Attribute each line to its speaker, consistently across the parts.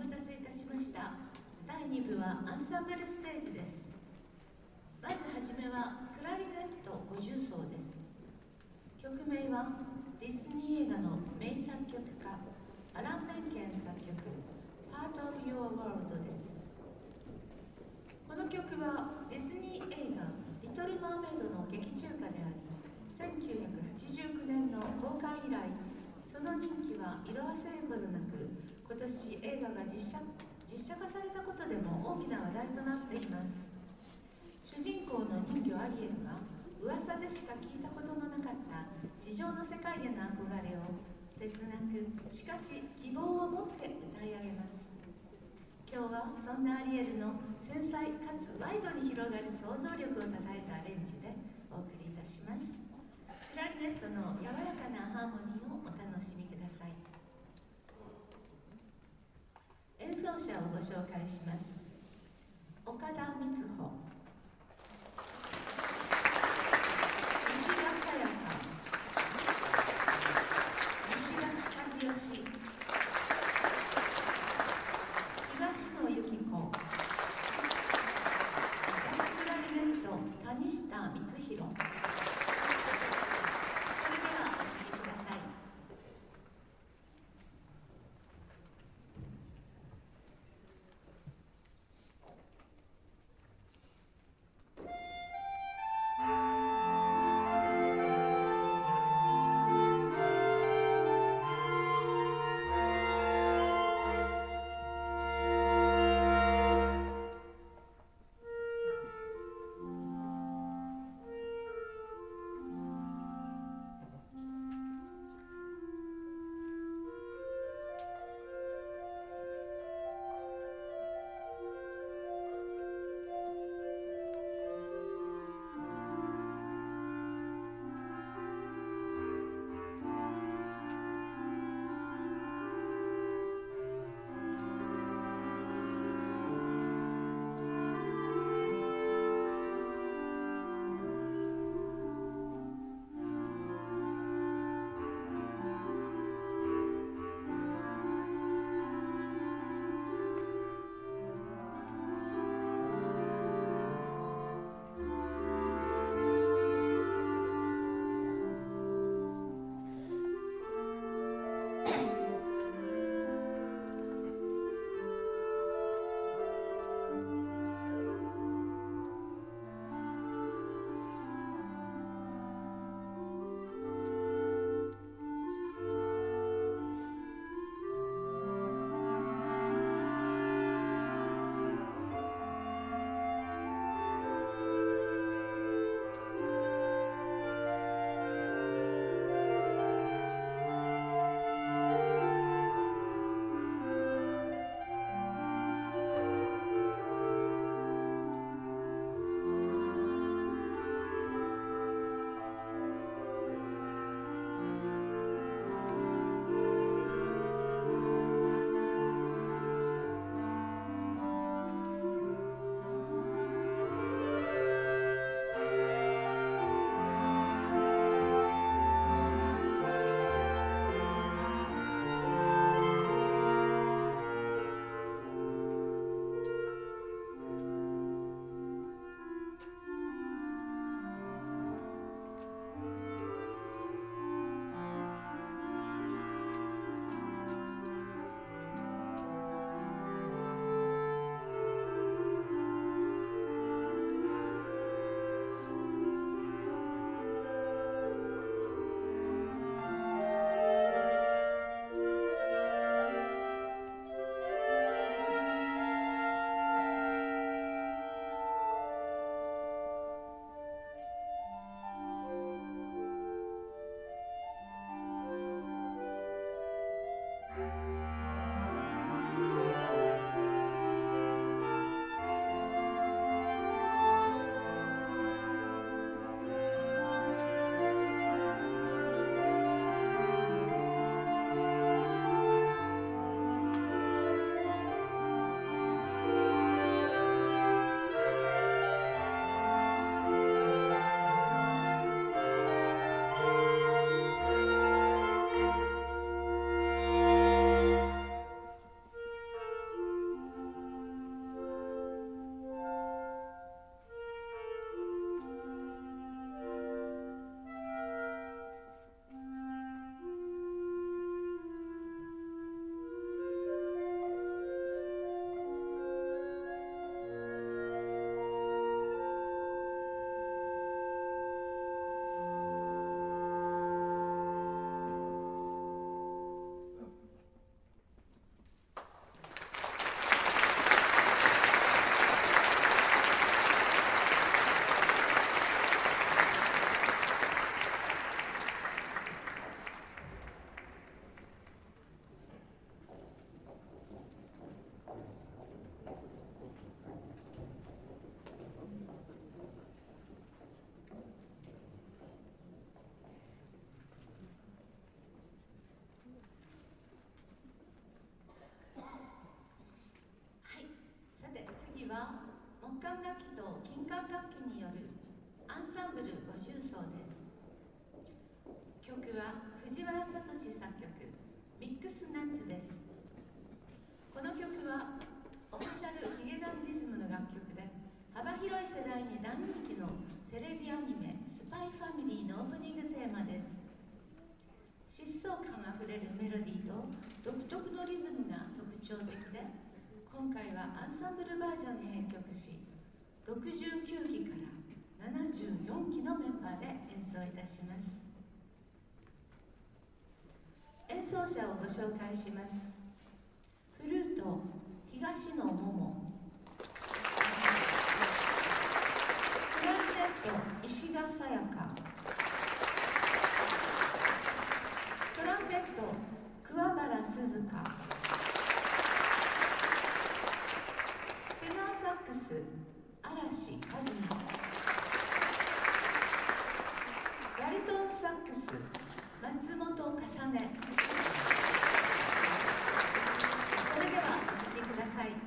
Speaker 1: 待たせいたしました。第2部はアンサンブルステージです。まずはじめはクラリネット50奏です。曲名はディズニー映画の名作曲家アラン・メンケン作曲「Part of Your World」です。この曲はディズニー映画「リトル・マーメイド」の劇中歌であり、1989年の公開以来、その人気は色あせることなく、今年映画が実写化されたことでも大きな話題となっています。主人公の人魚アリエルが噂でしか聞いたことのなかった地上の世界への憧れを切なく、しかし希望を持って歌い上げます。今日はそんなアリエルの繊細かつワイドに広がる想像力をたたえたアレンジでお送りいたします。クラリネットの柔らかなハーモニーをお楽しみください。演奏者をご紹介します。岡田光穂、石田さやか、石橋和義、東野由紀子、バスクラリネット谷下光弘。それではお聴きください。 ツです。この曲はオフィシャルヒゲダンディズムの楽曲で、幅広い世代に大人気のテレビアニメ「スパイファミリー」のオープニングテーマです。疾走感あふれるメロディーと独特のリズムが特徴的で、今回はアンサンブルバージョンに編曲し、69期から74期のメンバーで演奏いたします。演奏者をご紹介します。フルート、東野桃。クラリネット、石賀さやか。トランペット、桑原鈴香。テナーサックス、嵐和美。バリトンサックス、松本重ね。それではお聴きください。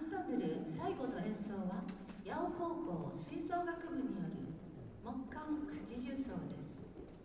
Speaker 1: サンブル最後の演奏は八尾高校吹奏楽部による木管80奏です。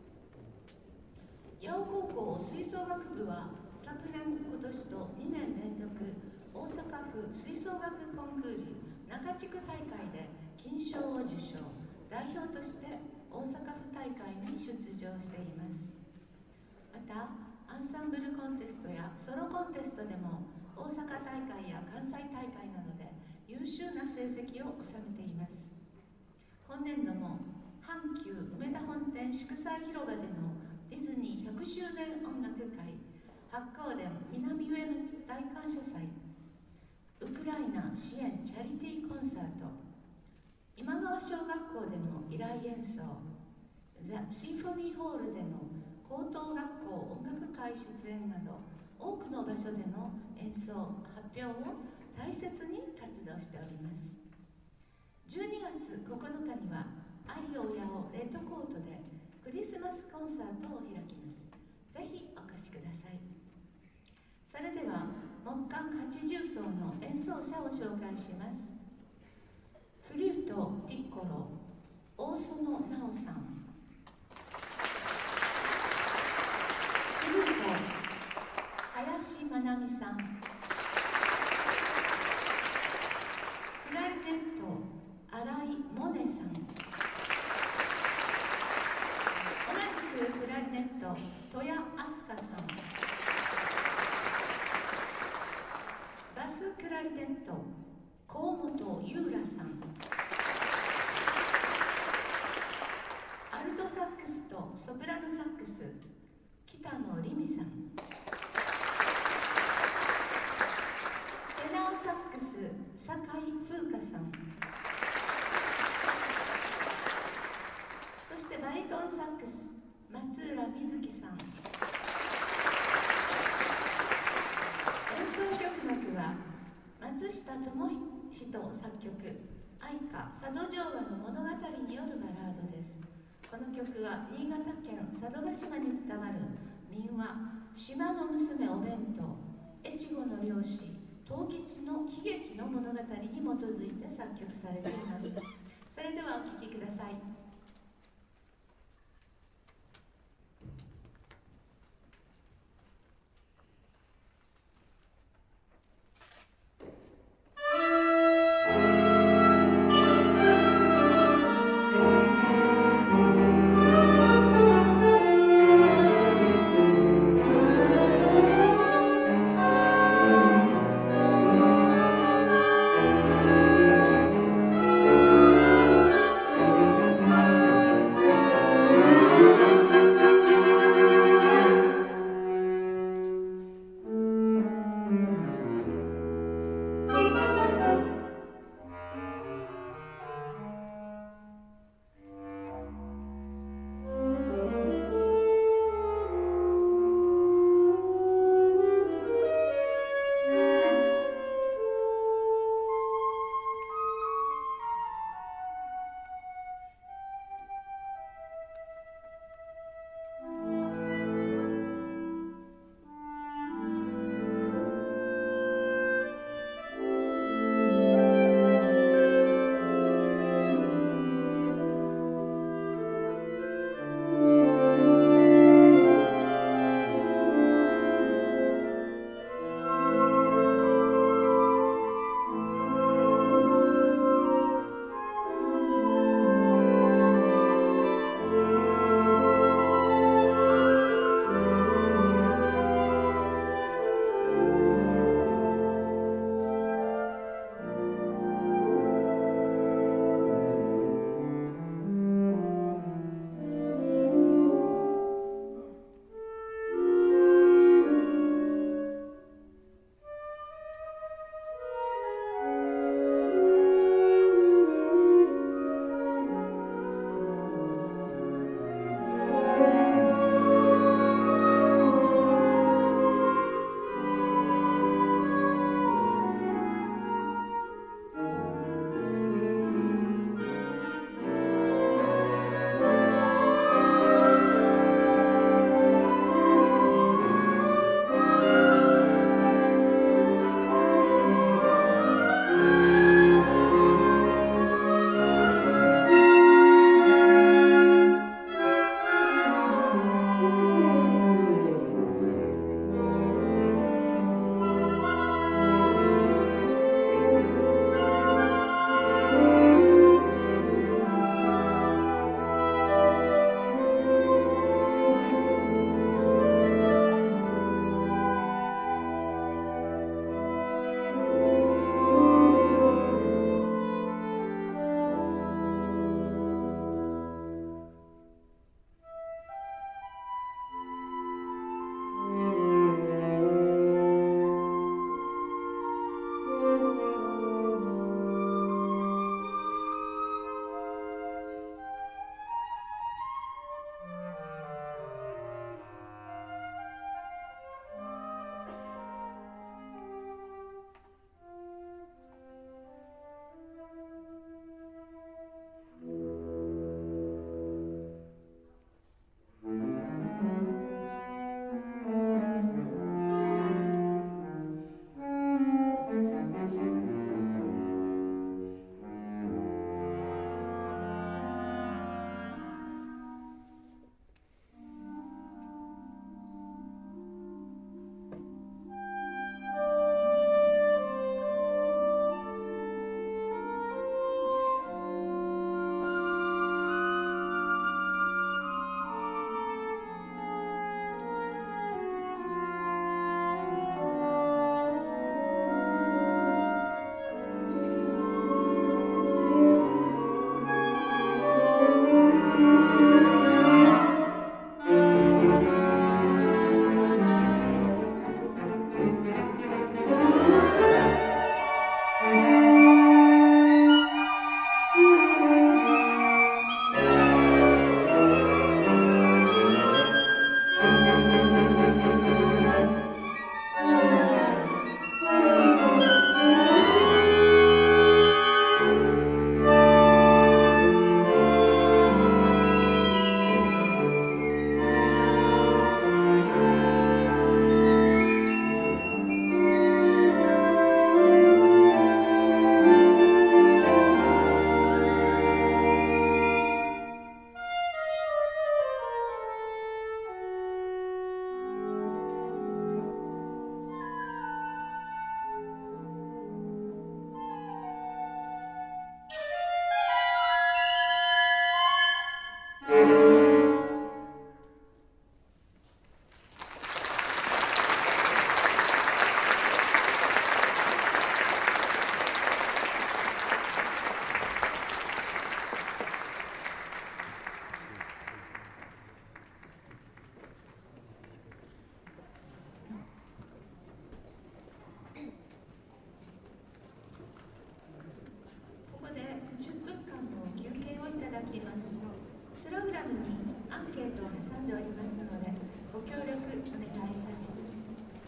Speaker 1: 八尾高校吹奏楽部は昨年今年と2年連続大阪府吹奏楽コンクール中地区大会で金賞を受賞、代表として大阪府大会に出場しています。またアンサンブルコンテストやソロコンテストでも大阪大会や関西大会などで優秀な成績を収めています。今年度も阪急梅田本店祝祭広場でのディズニー100周年音楽会、八甲田南上松大感謝祭、ウクライナ支援チャリティーコンサート、今川小学校での依頼演奏、ザ・シンフォニーホールでの高等学校音楽会出演など多くの場所での演奏発表を大切に活動しております。12月9日には有尾八尾レッドコートでクリスマスコンサートを開きます。ぜひお越しください。それでは木管80奏の演奏者を紹介します。フリュートピッコロ大園直さん、フルート林真奈美さん、クラリネット新井萌音さん、同じくクラリネット戸谷飛鳥さん、バスクラリネット河本優良さん、アルトサックスとソプラノサックス北野里美さん、テナーサックス酒井風花さん、そしてバリトンサックス松浦瑞希さん。演奏曲は松下智人作曲、愛歌佐渡情話の物語によるバラードです。この曲は新潟県佐渡島に伝わる民話「島の娘お弁当」、越後の漁師藤吉の悲劇の物語に基づいて作曲されています。それではお聴きください。